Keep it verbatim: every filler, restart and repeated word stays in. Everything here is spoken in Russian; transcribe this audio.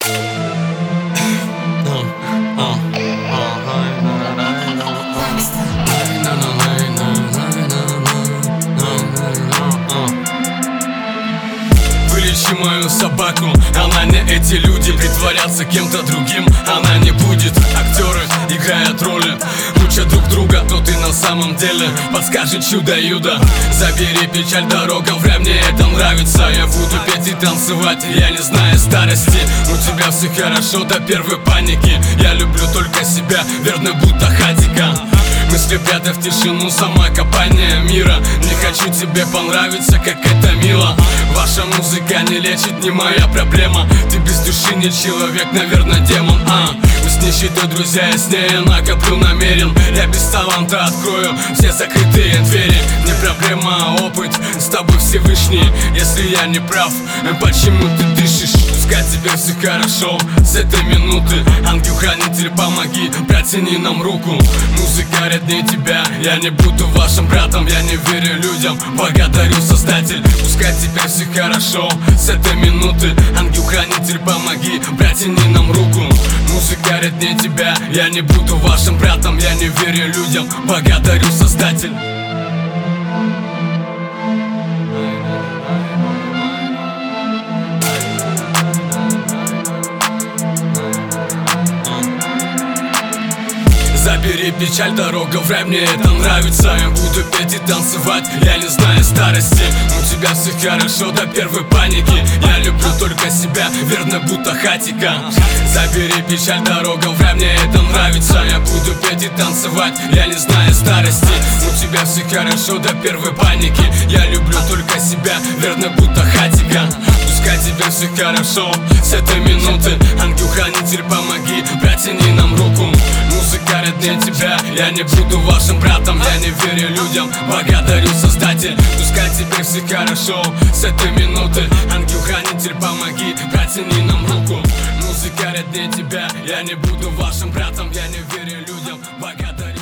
Вылечи мою собаку, она не эти люди. Притворяться кем-то другим она не будет. Актеры играют роли, учат друг друга, кто ты на самом деле. Подскажет чудо-юдо. Забери печаль дорогам, вряд мне это нравится. Я буду петь и танцевать, я не знаю старости. У тебя все хорошо до первой паники. Я люблю только себя, верно будто хатика. Мысли прятав в тишину, самокопание мира. Не хочу тебе понравиться, как это мило. Ваша музыка не лечит, не моя проблема. Ты без души не человек, наверное демон. а Мы с нищетой друзья, я с ней я накоплю намерен. Я без таланта открою все закрытые двери. Не проблема, а опыт, с тобой Всевышний. Если я не прав, почему ты дышишь? Пускай тебе все хорошо с этой минуты. Ангел-хранитель, помоги, протяни нам руку. Музыка роднее тебя, я не буду вашим братом. Я не верю людям, благодарю Создатель. Пускай теперь все хорошо с этой минуты. Ангел-хранитель, помоги, протяни нам руку. Музыка роднее тебя, я не буду вашим братом. Я не верю людям, благодарю Создатель. Забери печаль, дорога в рай, мне это нравится. Я буду петь и танцевать, я не знаю старости. У тебя все хорошо до первой паники. Я люблю только себя, верно будто хатика. Забери печаль, дорога в рай, мне это нравится. Я буду петь и танцевать, я не знаю старости. У тебя все хорошо до первой паники. Я люблю только себя, верно будто хатика. Пускай тебе все хорошо с этой минуты. Ангел-хранитель, помоги, протяни нам руку. Музыка роднее тебя, я не буду вашим братом. Я не верю людям, благодарю Создатель. Пускай теперь все хорошо с этой минуты. Ангел-хранитель, помоги, протяни нам руку. Музыка роднее тебя, я не буду вашим братом. Я не верю людям, благодарю